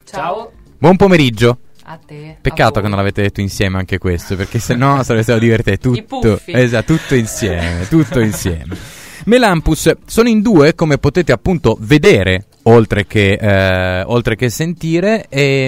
Ciao. Buon pomeriggio. A te. Peccato che non l'avete detto insieme anche questo, perché se no sarebbe stato divertente tutto. Esatto, tutto insieme. Melampus sono in due, come potete appunto vedere, oltre che sentire,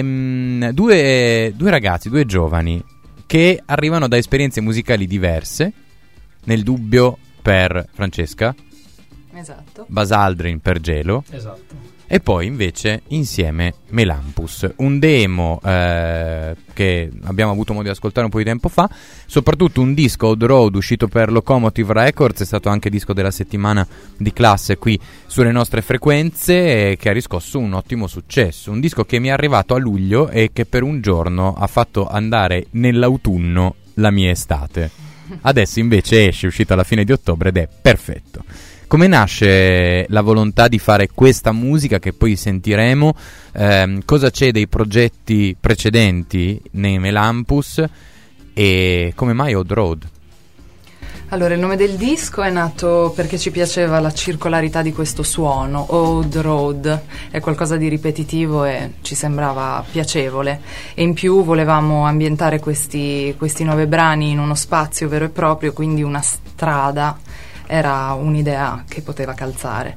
due ragazzi, due giovani che arrivano da esperienze musicali diverse. Nel dubbio per Francesca, esatto. Basaldrin per Gelo, esatto. E poi invece insieme Melampus, un demo che abbiamo avuto modo di ascoltare un po' di tempo fa, soprattutto un disco On The Road uscito per Locomotive Records, è stato anche disco della settimana di classe qui sulle nostre frequenze, che ha riscosso un ottimo successo, un disco che mi è arrivato a luglio e che per un giorno ha fatto andare nell'autunno la mia estate. Adesso invece esce, uscito alla fine di ottobre ed è perfetto. Come nasce la volontà di fare questa musica che poi sentiremo? Cosa c'è dei progetti precedenti nei Melampus e come mai On The Road? Allora, il nome del disco è nato perché ci piaceva la circolarità di questo suono. On The Road è qualcosa di ripetitivo e ci sembrava piacevole, e in più volevamo ambientare questi 9 brani in uno spazio vero e proprio, quindi una strada era un'idea che poteva calzare.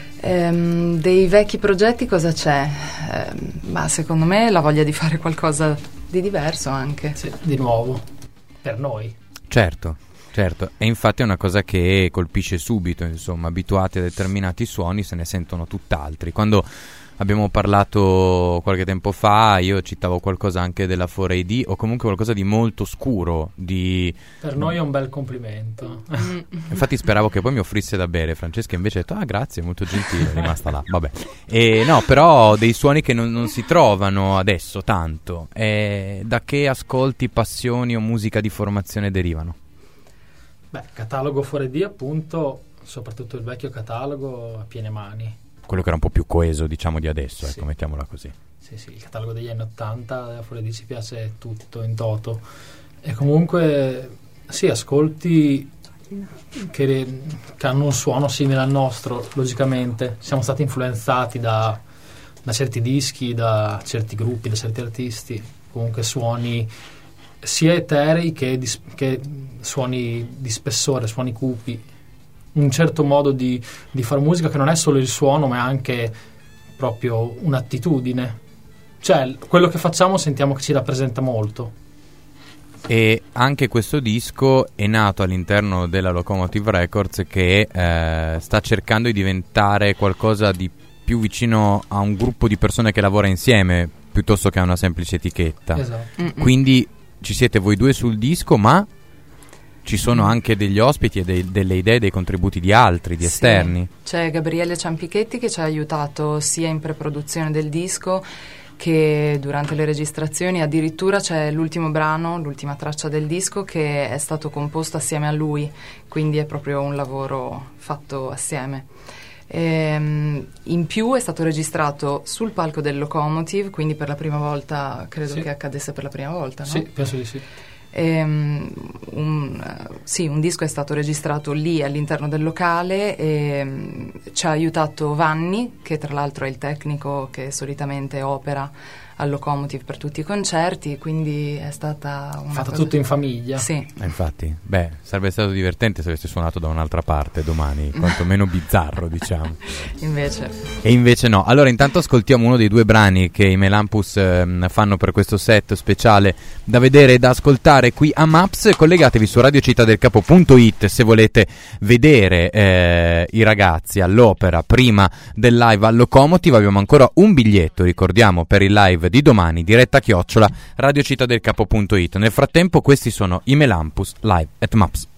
Dei vecchi progetti cosa c'è? Ma secondo me la voglia di fare qualcosa di diverso anche. Sì, di nuovo, per noi. Certo, e infatti è una cosa che colpisce subito, insomma, abituati a determinati suoni se ne sentono tutt'altri. Quando abbiamo parlato qualche tempo fa io citavo qualcosa anche della 4AD o comunque qualcosa di molto scuro. Per noi è un bel complimento. Infatti speravo che poi mi offrisse da bere. Francesca invece ha detto grazie, molto gentile, è rimasta là, vabbè. No, però dei suoni che non si trovano adesso tanto. Da che ascolti, passioni o musica di formazione derivano? Beh, catalogo 4AD appunto, soprattutto il vecchio catalogo a piene mani. Quello che era un po' più coeso, diciamo, di adesso, sì. Mettiamola così. Sì, il catalogo degli anni 80 della 4AD ci piace tutto in toto. E comunque sì, ascolti che hanno un suono simile al nostro, logicamente. Siamo stati influenzati da certi dischi, da certi gruppi, da certi artisti. Comunque suoni sia eterei che suoni di spessore, suoni cupi. Un certo modo di fare musica che non è solo il suono, ma è anche proprio un'attitudine. Cioè, quello che facciamo sentiamo che ci rappresenta molto. E anche questo disco è nato all'interno della Locomotive Records, che sta cercando di diventare qualcosa di più vicino a un gruppo di persone che lavora insieme, piuttosto che a una semplice etichetta. Esatto. Quindi ci siete voi due sul disco, ma ci sono anche degli ospiti e delle idee, dei contributi di altri, di esterni. C'è Gabriele Ciampichetti che ci ha aiutato sia in preproduzione del disco che durante le registrazioni. Addirittura c'è l'ultimo brano, l'ultima traccia del disco, che è stato composto assieme a lui, quindi è proprio un lavoro fatto assieme. In più è stato registrato sul palco del Locomotive, quindi per la prima volta, credo che accadesse per la prima volta, no? Sì, penso di sì. Un disco è stato registrato lì all'interno del locale e ci ha aiutato Vanni, che tra l'altro è il tecnico che solitamente opera al Locomotive per tutti i concerti, quindi è stata una fatto cosa... tutto in famiglia. Sì. Infatti, sarebbe stato divertente se avesse suonato da un'altra parte domani, quantomeno bizzarro, diciamo. Invece no. Allora intanto ascoltiamo uno dei due brani che i Melampus fanno per questo set speciale da vedere e da ascoltare qui a Maps. Collegatevi su radiocittadelcapo.it se volete vedere i ragazzi all'opera prima del live al Locomotive. Abbiamo ancora un biglietto, ricordiamo, per il live di domani, diretta @ radiocittadelcapo.it. Nel frattempo questi sono i Melampus live at Maps.